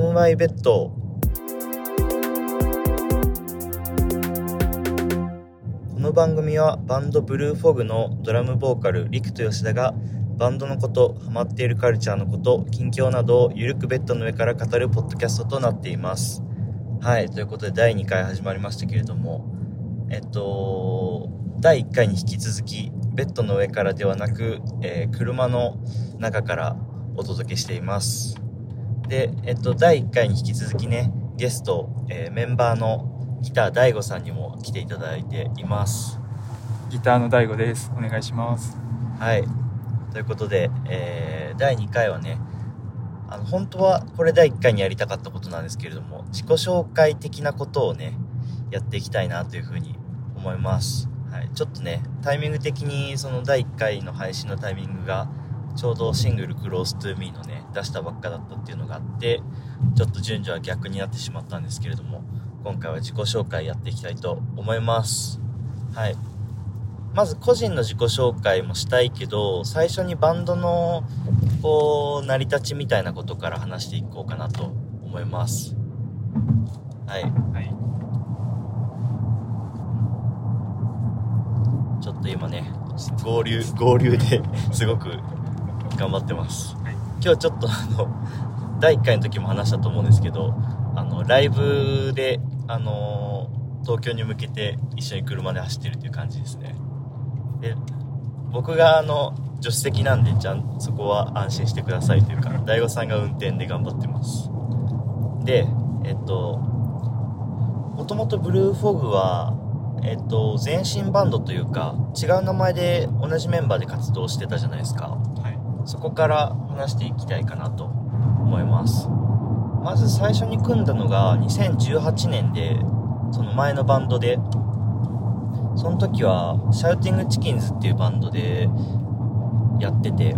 オンワイベッド。この番組はバンドブルーフォグのドラムボーカルリクと吉田がバンドのこと、ハマっているカルチャーのこと、近況などをゆるくベッドの上から語るポッドキャストとなっています。はい、ということで第2回始まりましたけれども、第1回に引き続きベッドの上からではなく、車の中からお届けしています。で、第1回に引き続きね、ゲスト、メンバーのギター大悟さんにも来ていただいています。 ギターの大悟です。お願いします。 はい、ということで、第2回はね、本当はこれ第1回にやりたかったことなんですけれども、自己紹介的なことをねやっていきたいなというふうに思います。はい、ちょっとねタイミング的にその第1回の配信のタイミングがちょうどシングルクローストゥーミーのね出したばっかだったっていうのがあって、ちょっと順序は逆になってしまったんですけれども、今回は自己紹介やっていきたいと思います。はい、まず個人の自己紹介もしたいけど、最初にバンドのこう成り立ちみたいなことから話していこうかなと思います。はい、 はい。 ちょっと今ね合流ですごく頑張ってます。 はい、 今日ちょっと第1回の時も話したと思うんですけど、ライブで東京に向けて一緒に車で走ってるっていう感じですね。で、僕が助手席なんでそこは安心してくださいというか、大悟さんが運転で頑張ってます。で、もともとブルーフォグは前身バンドというか違う名前で同じメンバーで活動してたじゃないですか。 はい、 そこから話していきたいかなと思います。まず最初に組んだのが2018年で、その前のバンドで、その時はシャウティングチキンズっていうバンドでやってて、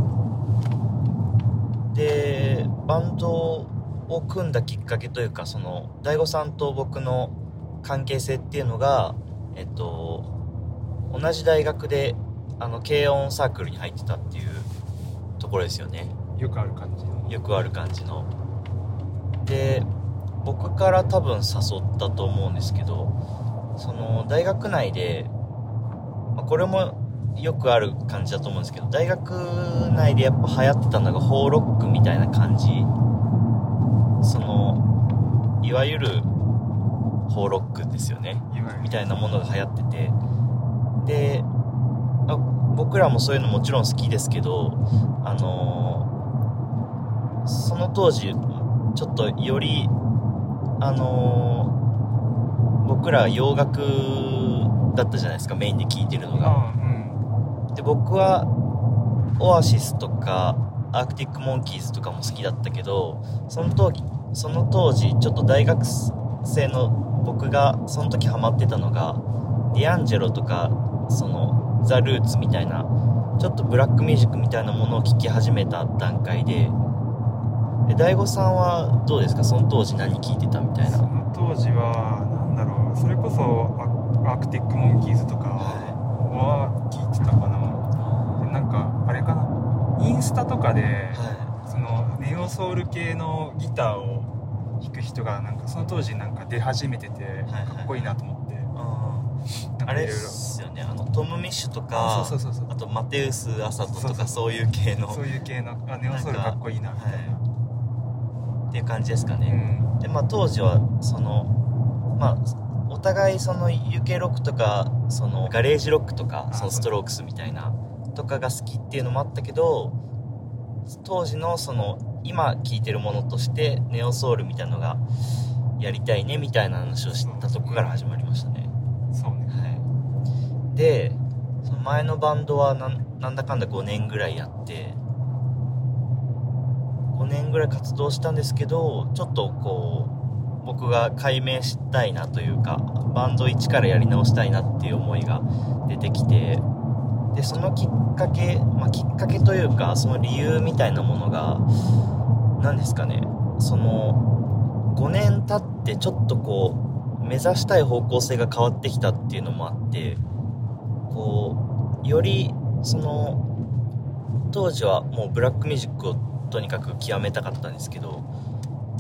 でバンドを組んだきっかけというか、その大悟さんと僕の関係性っていうのが、同じ大学で軽音サークルに入ってたっていうところですよね。 よくある感じの。 で、僕から多分誘ったと思うんですけど、その大学内で、これもよくある感じだと思うんですけど、大学内でやっぱ流行ってたのがホーロックみたいな感じ、そのいわゆるホーロックですよねみたいなものが流行ってて、で僕らもそういうのもちろん好きですけど、その当時ちょっとより僕ら洋楽だったじゃないですか、メインで聴いてるのが。で、僕はオアシスとかアークティックモンキーズとかも好きだったけど、その当時ちょっと大学生の僕がその時ハマってたのがディアンジェロとか、そのザ・ルーツみたいなちょっとブラックミュージックみたいなものを聴き始めた段階で、大悟さんはどうですか、その当時何聴いてたみたいな。 その当時はそれこそアークティックモンキーズとかは聞いてたかな。で、なんかあれかな、インスタとかで、そのネオソウル系のギターを弾く人がなんかその当時なんか出始めてて、かっこいいなと思って、 あれですよね、トム・ミッシュとか、 そうあとマテウス・アサトとか、そういう系のネオソウルかっこいいなみたいな、 っていう感じですかね。で、当時はそのお互いその UK ロックとかそのガレージロックとか、そのストロークスみたいなとかが好きっていうのもあったけど、当時のその今聴いてるものとしてネオソウルみたいなのがやりたいねみたいな話をしたとこから始まりましたね。 そうね。 はい。で、その前のバンドはなんだかんだ5年ぐらいやって、5年ぐらい活動したんですけど、ちょっとこう僕が改名したいなというか、バンド一からやり直したいなっていう思いが出てきて、でそのきっかけというか、その理由みたいなものが何ですかね、その5年経ってちょっとこう目指したい方向性が変わってきたっていうのもあって、こうよりその当時はもうブラックミュージックをとにかく極めたかったんですけど、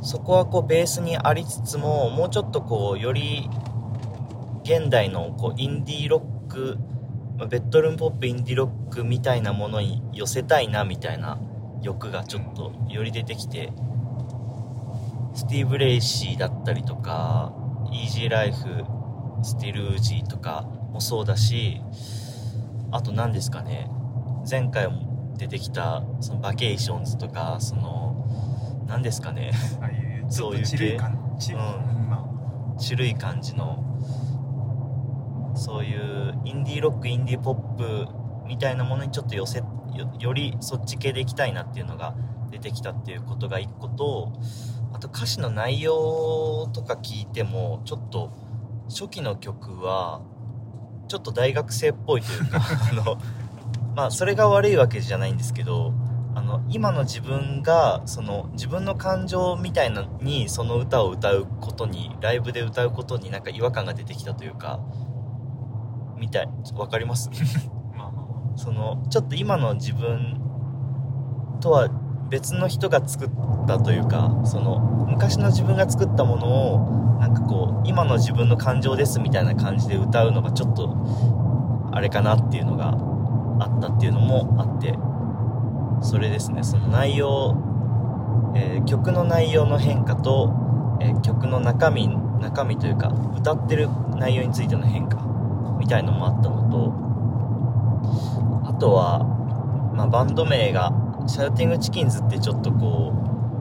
そこはこうベースにありつつも、もうちょっとこうより現代のこうインディーロック、ベッドルームポップインディーロックみたいなものに寄せたいなみたいな欲がちょっとより出てきて、スティーブ・レイシーだったりとかイージーライフ、スティル・ウージーとかもそうだし、あと何ですかね、前回も出てきたそのバケーションズとか、その何ですかね、 ああいうちょっとチルい感じ、 チルい感じの、そういうインディーロック、インディーポップみたいなものにちょっとよりそっち系でいきたいなっていうのが出てきたっていうことが一個と、あと歌詞の内容とか聞いてもちょっと初期の曲はちょっと大学生っぽいというかそれが悪いわけじゃないんですけど、今の自分がその自分の感情みたいなにその歌を歌うことに、ライブで歌うことになんか違和感が出てきたというか、みたい、わかりますそのちょっと今の自分とは別の人が作ったというか、その昔の自分が作ったものをなんかこう今の自分の感情ですみたいな感じで歌うのがちょっとあれかなっていうのがあったっていうのもあって、それですね、その内容、曲の内容の変化と、曲の中身というか歌ってる内容についての変化みたいのもあったのと、あとは、バンド名がシャウティングチキンズってちょっとこ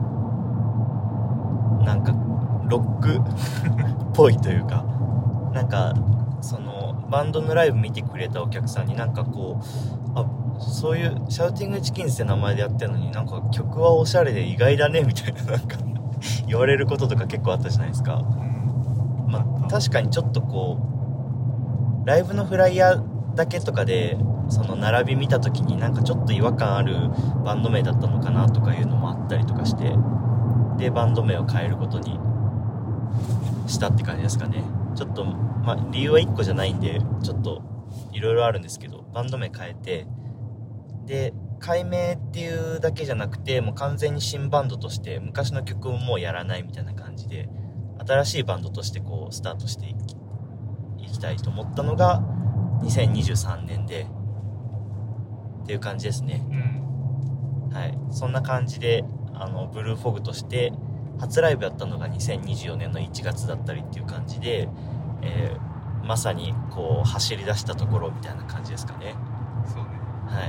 うなんかロックっぽいというか、なんかそのバンドのライブ見てくれたお客さんになんかこう、そういうシャウティングチキンズって名前でやってるのになんか曲はおしゃれで意外だねみたいななんか言われることとか結構あったじゃないですか。確かにちょっとこうライブのフライヤーだけとかでその並び見た時になんかちょっと違和感あるバンド名だったのかなとかいうのもあったりとかして、でバンド名を変えることにしたって感じですかね。ちょっと理由は1個じゃないんでちょっといろいろあるんですけど、バンド名変えて、で改名っていうだけじゃなくてもう完全に新バンドとして昔の曲をもうやらないみたいな感じで新しいバンドとしてこうスタートしていきたいと思ったのが2023年でっていう感じですね。はい、そんな感じでブルーフォグとして初ライブやったのが2024年の1月だったりっていう感じで、まさにこう走り出したところみたいな感じですかね。 そうね。 はい。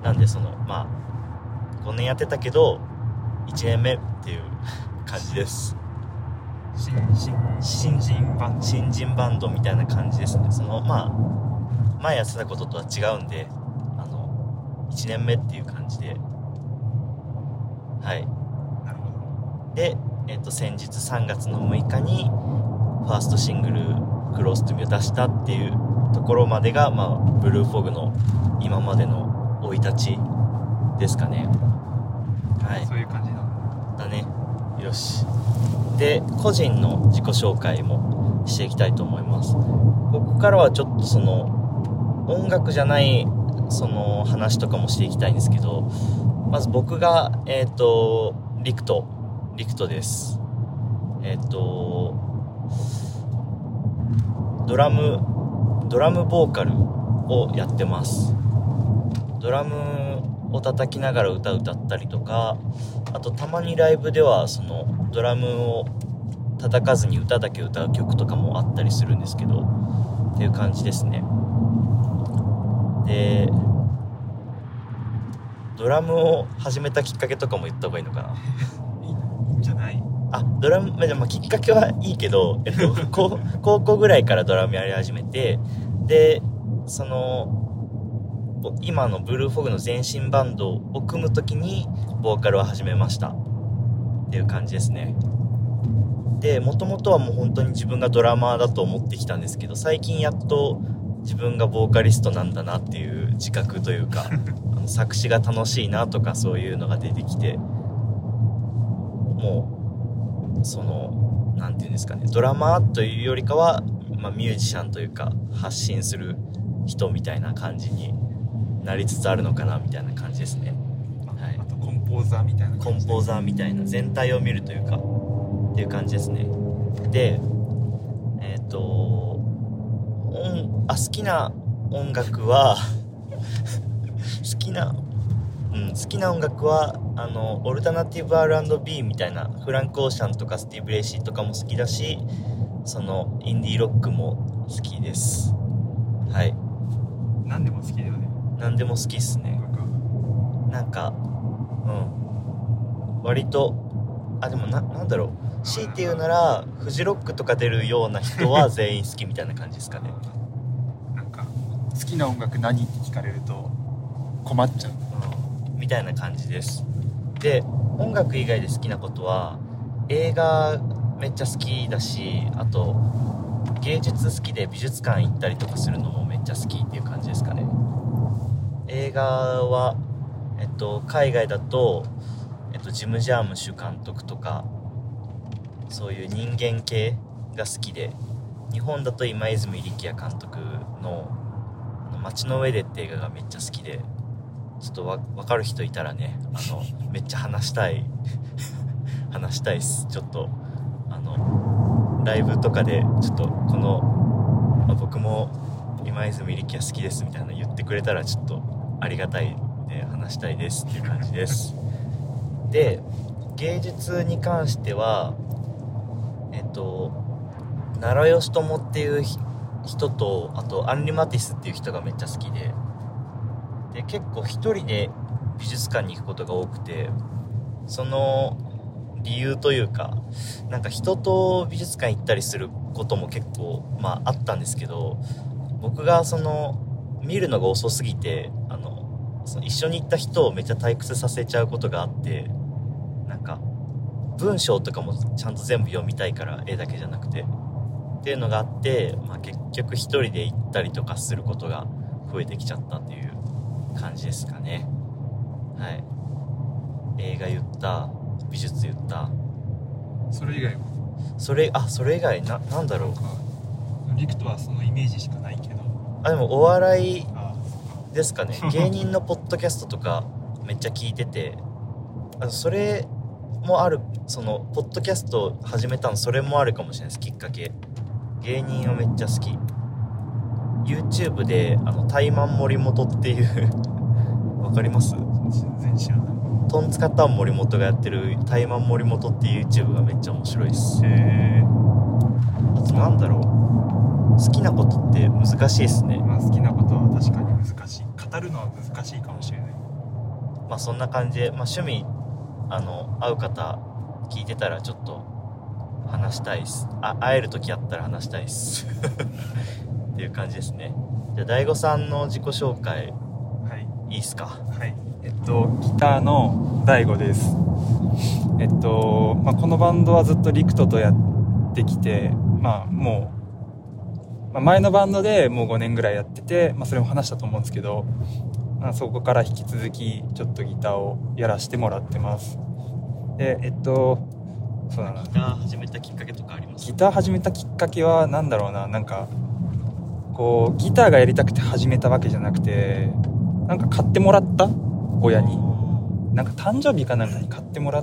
なんでその5年やってたけど1年目っていう感じです。新人バンドみたいな感じですね。その前やってたこととは違うんで1年目っていう感じで、はい。 なるほど。 で、先日3月の6日にファーストシングルクロストゥミを出したっていうところまでが、ブルーフォグの今までの生い立ちですかね。はい。 そういう感じだね。よし。で、個人の自己紹介もしていきたいと思います。ここからはちょっとその音楽じゃないその話とかもしていきたいんですけど、まず僕がリクトです。ドラムボーカルをやってます。ドラムを叩きながら歌ったりとか、あとたまにライブではそのドラムを叩かずに歌だけ歌う曲とかもあったりするんですけどっていう感じですね。でドラムを始めたきっかけとかも言った方がいいのかな。 いいんじゃない？ ドラムでもきっかけはいいけど、高校ぐらいからドラムやり始めて、でその今のブルーフォグの前身バンドを組む時にボーカルを始めましたっていう感じですね。で元々はもう本当に自分がドラマーだと思ってきたんですけど、最近やっと自分がボーカリストなんだなっていう自覚というか作詞が楽しいなとかそういうのが出てきて、もうそのなんていうんですかね、ドラマーというよりかは、ミュージシャンというか発信する人みたいな感じになりつつあるのかなみたいな感じですね。はい、 あとコンポーザーみたいなコンポーザーみたいな全体を見るというかっていう感じですね。で好きな音楽は好きな音楽はオルタナティブ R&B みたいなフランク・オーシャンとかスティーブ・レイシーとかも好きだし、そのインディーロックも好きです。はい。 何でも好きだよね。 何でも好きっすね。なんか割とでもなんだろう、強いて言うならフジロックとか出るような人は全員好きみたいな感じですかね。 なんか好きな音楽何って聞かれると困っちゃう、 みたいな感じです。で、音楽以外で好きなことは映画めっちゃ好きだし、あと芸術好きで美術館行ったりとかするのもめっちゃ好きっていう感じですかね。映画は海外だとジム・ジャームシュ監督とかそういう人間系が好きで、日本だと今泉力也監督の街の上でって映画がめっちゃ好きで、ちょっと分かる人いたらね、めっちゃ話したいっす。ちょっとライブとかでちょっと僕も今泉力也好きですみたいな言ってくれたらちょっとありがたいで話したいですっていう感じですで、芸術に関しては奈良義朝っていう人と、あとアンリ・マティスっていう人がめっちゃ好きで、結構一人で美術館に行くことが多くて、その理由というか、なんか人と美術館行ったりすることも結構あったんですけど、僕が見るのが遅すぎて一緒に行った人をめっちゃ退屈させちゃうことがあって、なんか文章とかもちゃんと全部読みたいから、絵だけじゃなくてっていうのがあって、結局一人で行ったりとかすることが増えてきちゃったっていう感じですかね。はい。映画言った、美術言った。 それ以外はそれ以外なんだろう。 リクトはそのイメージしかないけど、 でもお笑いですかね。芸人のポッドキャストとかめっちゃ聞いてて、それもある、ポッドキャスト始めたのそれもあるかもしれないです、きっかけ。芸人をめっちゃ好き。 YouTube でタイマン森本っていうわかります？ 全然知らない。 トンツカタン森本がやってるタイマン森本っていう YouTube がめっちゃ面白いです。あとなんだろう、好きなことって難しいですね。 好きなことは確かに難しい。語るのは難しいかもしれない。 そんな感じで、趣味会う方聞いてたらちょっと話したいっす。会える時あったら話したいっすっていう感じですね。じゃあ大悟さんの自己紹介、いいっすか？ はい。ギターの大悟です。このバンドはずっとリクトとやってきて、もう、前のバンドでもう5年ぐらいやってて、それも話したと思うんですけど、そこから引き続きちょっとギターをやらせてもらってます。で、そうだな。 ギター始めたきっかけとかあります？ ギター始めたきっかけはなんだろうな、なんかこうギターがやりたくて始めたわけじゃなくて、なんか買ってもらった、親になんか誕生日かなんかに買ってもらって、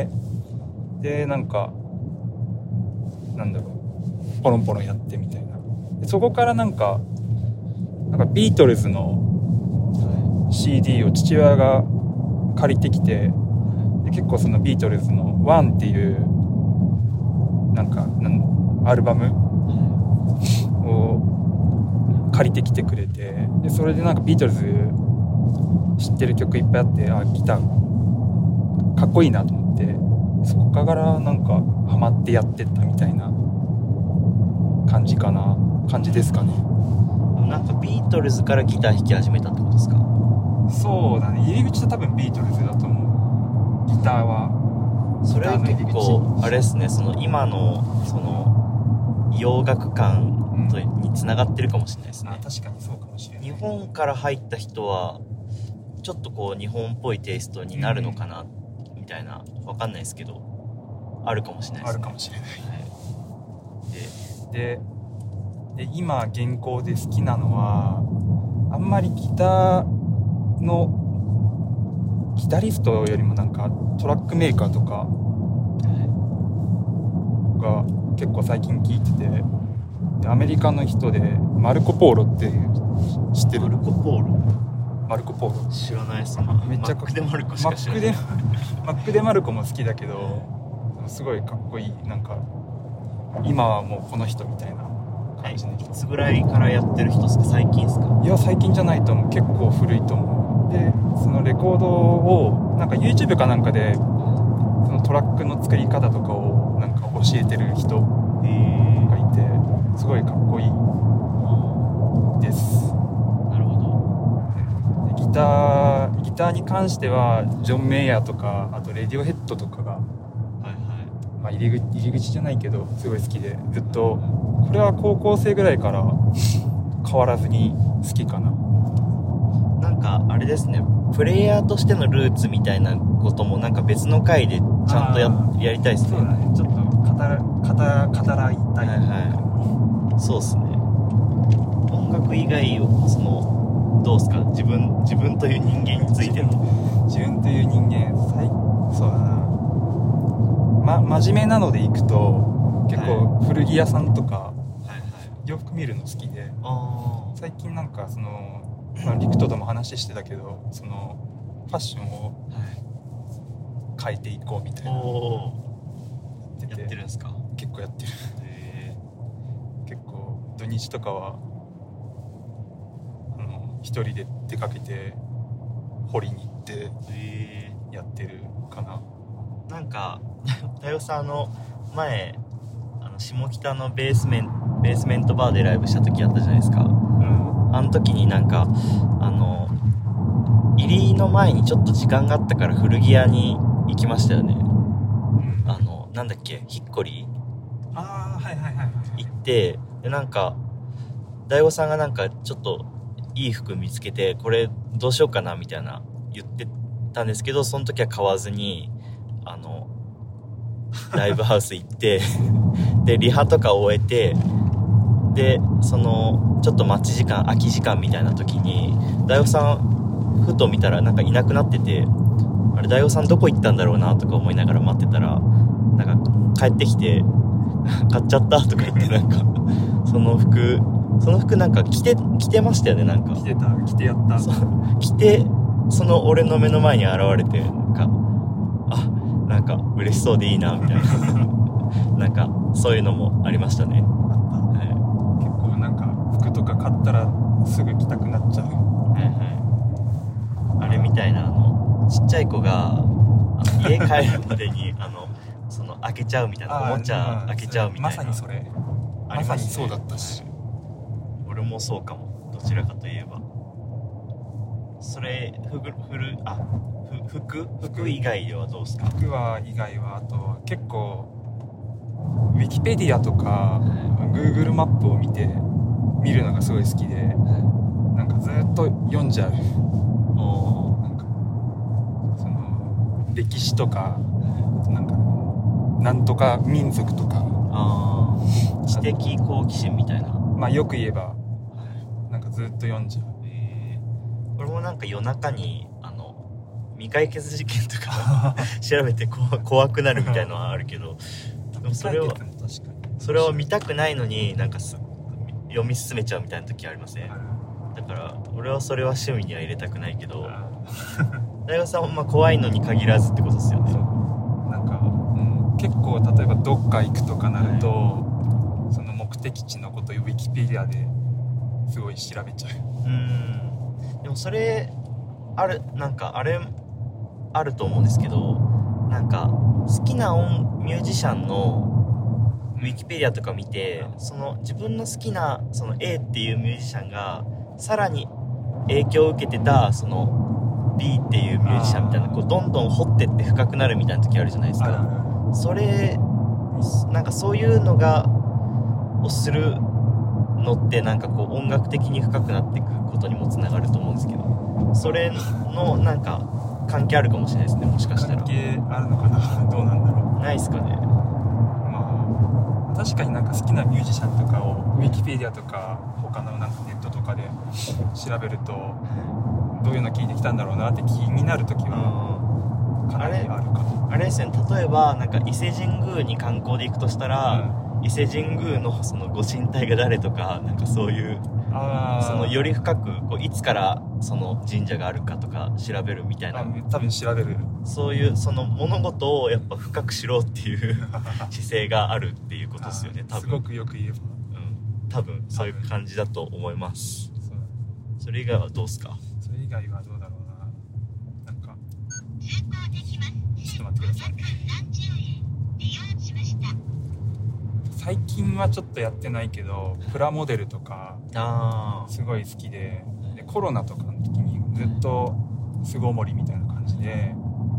でなんかなんだろう、ポロンポロンやってみたいな。でそこからなんかビートルズの CD を父親が借りてきて、で結構そのビートルズのワンっていうアルバムを借りてきてくれて、でそれでビートルズ知ってる曲いっぱいあって、ギターかっこいいなと思って、そこからハマってやってったみたいな感じですかね。 ビートルズからギター弾き始めたってことですか？ そうだね、入り口は多分ビートルズだと思う。ギターはそれは結構あれですね、今の洋楽感につながってるかもしれないですね。 確かにそうかもしれない。 日本から入った人はちょっと日本っぽいテイストになるのかな、みたいな、わかんないですけどあるかもしれないですね。 あるかもしれない、で今現行で好きなのは、あんまりギターのギタリストよりもトラックメーカーとかが結構最近聴いてて、でアメリカの人でマルコ・ポーロっていう知ってる？ マルコ・ポーロ知らないっす。 めっちゃマックでマルコしか知らない。 マックでマルコも好きだけどすごいかっこいい。なんか今はもうこの人みたいな感じの人。 いつぐらいからやってる人ですか？最近ですか？ いや最近じゃないと思う。結構古いと思う。でそのレコードをなんか YouTube かなんかでそのトラックの作り方とかをなんか教えてる人がいて、すごいかっこいいです。 なるほど。 ギターに関してはジョン・メイヤーとかあとレディオヘッドとかが、まあ、入り口じゃないけどすごい好きで、ずっとこれは高校生ぐらいから変わらずに好きかな。 なんかあれですね、プレイヤーとしてのルーツみたいなこともなんか別の回でちゃんとやりたいですね。 そうだね、ちょっと語らいたい。 そうですね。音楽以外をそのどうですか、自分という人間についての。 自分という人間、そうだな、真面目なのでいくと結構古着屋さんとか洋服見るの好きで、最近なんかその、リクトとも話してたけど、そのファッションを変えていこうみたいな、やってるんですか？ 結構やってる。結構土日とかは一人で出かけて掘りに行ってやってるかな。 なんか太陽さん前下北のベースメントバーでライブした時あったじゃないですか。あの時になんか入りの前にちょっと時間があったから古着屋に行きましたよね。なんだっけ、ヒッコリー行って、でなんか大悟さんがなんかちょっといい服見つけてこれどうしようかなみたいな言ってたんですけど、その時は買わずにライブハウス行ってでリハとか終えて、でそのちょっと待ち時間空き時間みたいな時に大悟さんふと見たらなんかいなくなってて、あれ大悟さんどこ行ったんだろうなとか思いながら待ってたら、なんか帰ってきて買っちゃったとか言って、なんかその服なんか着てましたよね。なんか着てやった。 着てその俺の目の前に現れて、なんか嬉しそうでいいなみたいななんかそういうのもありましたね。 結構なんか服とか買ったらすぐ着たくなっちゃう。 あれみたいなちっちゃい子が家帰るまでにその開けちゃうみたいな、おもちゃ開けちゃうみたいな、 まさにそれ、 まさにそうだったし、 俺もそうかも、どちらかといえば。それ服以外ではどうですか？ 服以外はあと結構ウィキペディアとか、Google マップを見るのがすごい好きで、なんかずっと読んじゃう。なんかその歴史とか、なんかなんとか民族とか、 知的好奇心みたいな、 まあよく言えば、なんかずっと読んじゃう。 俺もなんか夜中に未解決事件とか調べて怖くなるみたいのはあるけど、でもそれは見たくないのになんか読み進めちゃうみたいな時ありません？だから俺はそれは趣味には入れたくないけど大悟さんはまあ怖いのに限らずってことですよね。 なんか、結構例えばどっか行くとかなると、その目的地のことをウィキペディアですごい調べちゃう。 でもそれなんかあれあると思うんですけど、なんか好きなミュージシャンのウィキペディアとか見て、その自分の好きなその A っていうミュージシャンがさらに影響を受けてたその B っていうミュージシャンみたいな、こうどんどん掘ってって深くなるみたいな時あるじゃないですか。それなんかそういうのをするのってなんかこう音楽的に深くなっていくことにもつながると思うんですけど、それのなんか関係あるかもしれないですね、もしかしたら。 関係あるのかなどうなんだろう。 ないですかね。 まあ確かになんか好きなミュージシャンとかをウィキペディアとか他のなんかネットとかで調べると、どういうの聞いてきたんだろうなって気になるときはかなりあるかも。 あれですね、例えばなんか伊勢神宮に観光で行くとしたら、伊勢神宮のそのご神体が誰とか、なんかそういうそのより深くこういつからその神社があるかとか調べるみたいな、 多分調べる、 そういうその物事をやっぱ深く知ろうっていう姿勢があるっていうことですよね、多分。 すごくよく言えば、 多分そういう感じだと思います。それ以外はどうですか？ それ以外はどうだろうな。なんかちょっと待ってください。最近はちょっとやってないけど、プラモデルとかすごい好きで、コロナとかの時にずっと巣ごもりみたいな感じで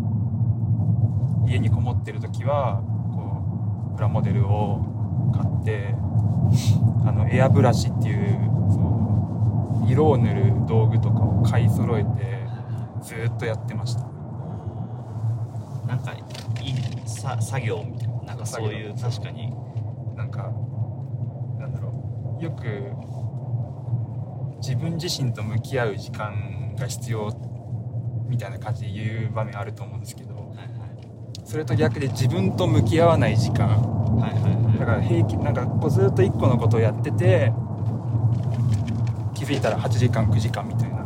家にこもってる時はこうプラモデルを買って、エアブラシっていうそう色を塗る道具とかを買い揃えてずっとやってました。 なんかいい作業みたいな、なんかそういう、確かになんかなんだろう、よく自分自身と向き合う時間が必要みたいな感じで言う場面あると思うんですけど、それと逆で自分と向き合わない時間、だからなんかこうずっと1個のことをやってて気づいたら8時間9時間みたいな、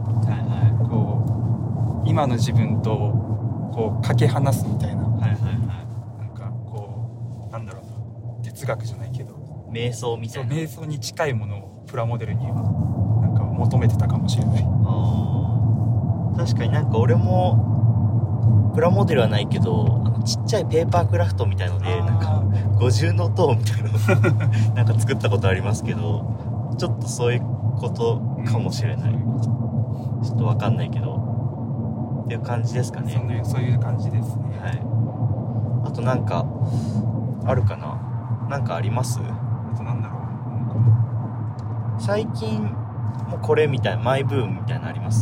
こう今の自分とこうかけ離すみたいな、なんかこうなんだろうな、哲学じゃないけど瞑想みたいな、 瞑想に近いものをプラモデルにはなんか求めてたかもしれない。 確かになんか俺もプラモデルはないけど、ちっちゃいペーパークラフトみたいのでなんか五重の塔みたいなのなんか作ったことありますけど、ちょっとそういうことかもしれない、ちょっとわかんないけどっていう感じですかね。 そういう感じですね。 あとなんかあるかな、なんかあります？ あとなんだろう、最近もうこれみたいなマイブームみたいなのあります？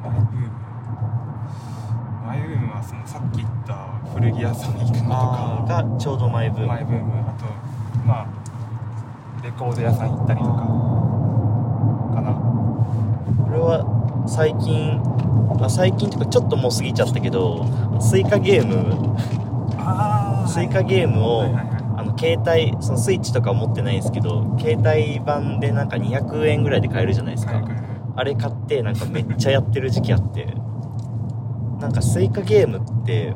マイブームはそのさっき言った古着屋さんに行くのとかがちょうどマイブーム。 あとレコード屋さん行ったりとかかな。 これは最近というかちょっともう過ぎちゃったけど、スイカゲームを、携帯、そのスイッチとか持ってないんですけど、携帯版でなんか200円ぐらいで買えるじゃないですか。あれ買ってなんかめっちゃやってる時期あってなんかスイカゲームって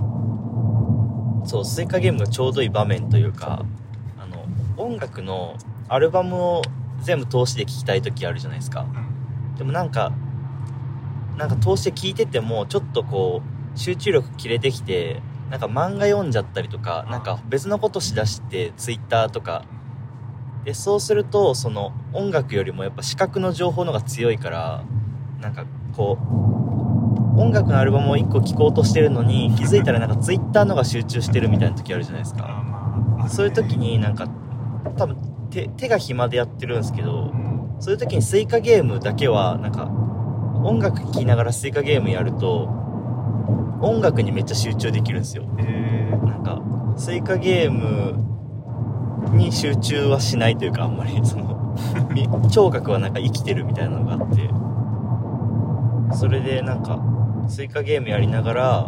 スイカゲームがちょうどいい場面というか、音楽のアルバムを全部通しで聴きたい時あるじゃないですか。でもなんか通して聴いててもちょっとこう集中力切れてきて、なんか漫画読んじゃったりとか、なんか別のことしだしてツイッターとかで、そうするとその音楽よりもやっぱ視覚の情報の方が強いから、なんかこう音楽のアルバムを1個聴こうとしてるのに気づいたらなんかツイッターの方が集中してるみたいな時あるじゃないですか。そういう時になんか多分手が暇でやってるんですけど、そういう時にスイカゲームだけはなんか音楽聴きながらスイカゲームやると音楽にめっちゃ集中できるんですよ。なんかスイカゲームに集中はしないというか、あんまりその聴覚はなんか生きてるみたいなのがあって、それでなんかスイカゲームやりながら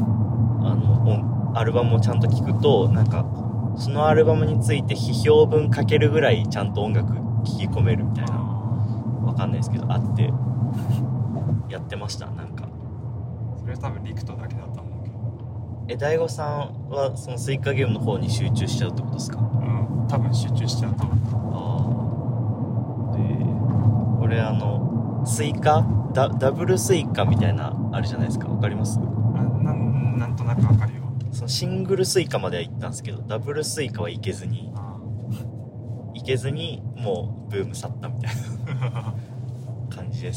アルバムをちゃんと聴くと、なんかそのアルバムについて批評文書けるぐらいちゃんと音楽聴き込めるみたいな、わかんないですけどあってやってました。なんかそれは多分リクトだけだと思うけど。 大悟さんはそのスイカゲームの方に集中しちゃうってことですか？ 多分集中しちゃうと思う。俺スイカダブルスイカみたいなあるじゃないですか。わかります？ なんとなくわかるよ。 そのシングルスイカまでは行ったんですけど、ダブルスイカは行けずにもうブーム去ったみたいな感じです。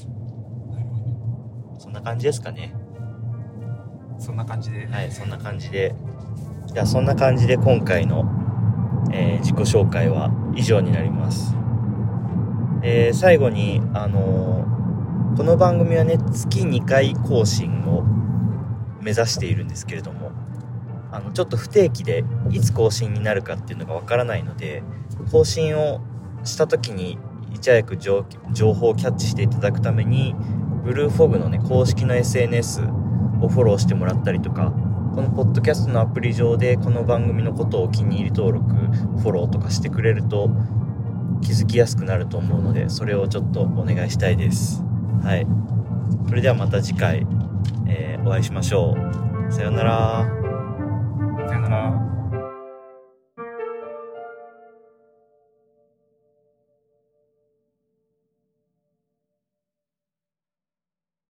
なるほど。そんな感じですかね。 そんな感じで。 はい、そんな感じで。じゃあそんな感じで今回の、自己紹介は以上になります。最後にこの番組はね、月2回更新を目指しているんですけれども、ちょっと不定期でいつ更新になるかっていうのがわからないので、更新をした時にいち早く情報をキャッチしていただくために、ブルーフォグのね公式の SNS をフォローしてもらったりとか、このポッドキャストのアプリ上でこの番組のことをお気に入り登録フォローとかしてくれると気づきやすくなると思うので、それをちょっとお願いしたいです。はい、それではまた次回、お会いしましょう。さようなら。 さよなら。